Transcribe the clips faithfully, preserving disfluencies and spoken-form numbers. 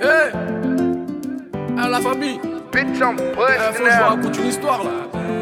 Hey, à la famille. Bitch, I'm Eh, busting faut que je vous out. raconte une histoire là.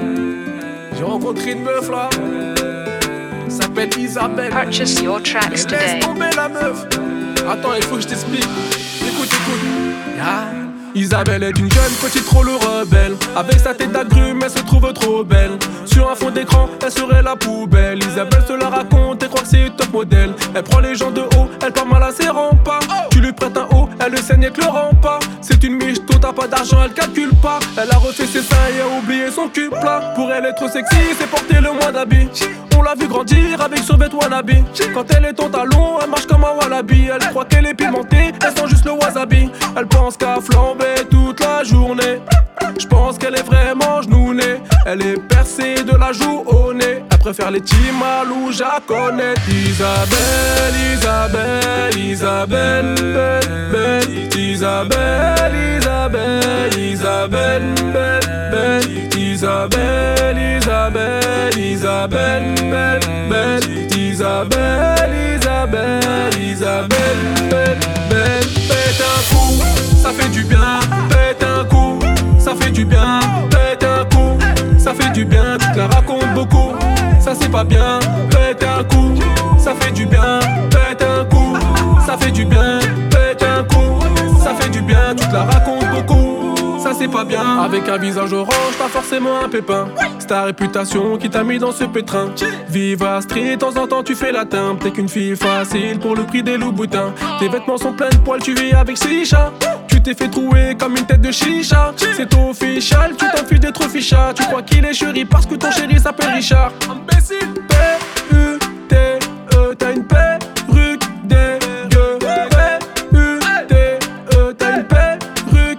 J'ai rencontré une meuf là. Elle s'appelle Isabelle. Purchase your Mais tracks today. laisse tomber la meuf. Attends, il faut que je t'explique. Écoute, écoute. Ah. Isabelle est une jeune petite troll rebelle. Avec sa tête d'agrume, elle se trouve trop belle. Sur un fond d'écran, elle serait la poubelle. Isabelle se la raconte et croit que c'est top modèle. Elle prend les gens de haut, elle part mal à ses remparts. Tu lui prêtes un haut, elle le saigne avec le rempart. C'est une miche, toi t'as pas d'argent, elle calcule pas. Elle a refait ses seins et a oublié son cul plat. Pour elle être sexy, c'est porter le moins d'habits. On l'a vu grandir avec survêt wannabe. Quand elle est en talon, elle marche comme un wallaby. Elle croit qu'elle est pimentée, elle sent juste le wasabi. Elle pense qu'à flamber toute la journée. Je pense qu'elle est vraiment genounée. Elle est percée de la joue au nez. Elle préfère les timales ou jaconnettes. Isabelle, Isabelle, Isabelle, belle, belle. Isabelle, Isabelle, Isabelle, belle, belle. Isabelle, Isabelle, Isabelle, belle, belle. Isabelle, Isabelle, Isabelle, belle, belle. Pète un coup, ça fait du bien. Pète un coup, ça fait du bien. Pète un coup, ça fait du bien. Tu te la racontes beaucoup, ça c'est pas bien. Pète un coup, ça fait du bien. Pète un coup, ça fait du bien. Pète un coup, ça fait du bien. Tu te la racontes beaucoup, ça c'est pas bien. Avec un visage orange, t'as forcément un pépin. C'est ta réputation qui t'a mis dans ce pétrin. Viva street, de temps en temps tu fais la timbre. T'es qu'une fille facile pour le prix des loups-boutins. Tes vêtements sont pleins de poils, tu vis avec chicha. Tu t'es fait trouer comme une tête de chicha. C'est official, tu t'en fiches d'être ficha. Tu crois qu'il est chéri parce que ton chéri s'appelle Richard. Imbécile. P U T E, t'as une perruque dégueu. P U T E, t'as une perruque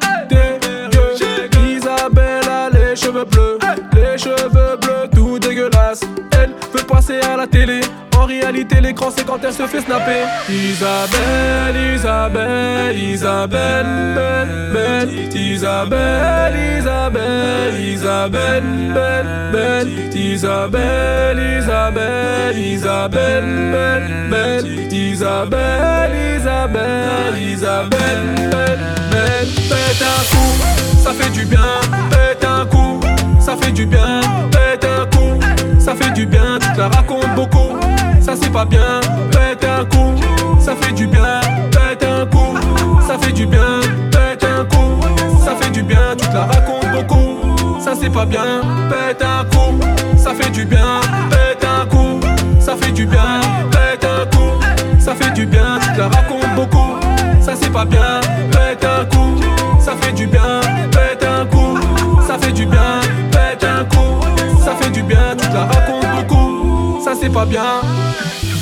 dégueu. Isabelle a les cheveux bleus, les cheveux bleus tout dégueulasse. Elle veut passer à la télé. En réalité, l'écran c'est quand elle se fait snapper. Isabelle, Isabelle, Isabelle, belle, belle. Isabelle, Isabelle, Isabelle, belle, belle. Isabelle, Isabelle, Isabelle, belle, belle. Isabelle, Isabelle, Isabelle, belle, belle. Pète un coup, ça fait du bien. Pète un coup, ça fait du bien. Pète un coup, ça fait du bien. Tu te la racontes beaucoup, ça c'est pas bien. Pète un coup, ça fait du bien. Pète un coup, ça fait du bien. Pète un coup, ça fait du bien. Tu te la racontes beaucoup, ça c'est pas bien. Pète un coup, ça fait du bien. Pète un coup, ça fait du bien. Pète un coup, ça fait du bien. Tu te la racontes beaucoup, ça c'est pas bien. Pète un coup, ça fait du bien. Pète un coup, ça fait du bien. Pète un coup, ça fait du bien. Tu te la racontes beaucoup, ça c'est pas bien.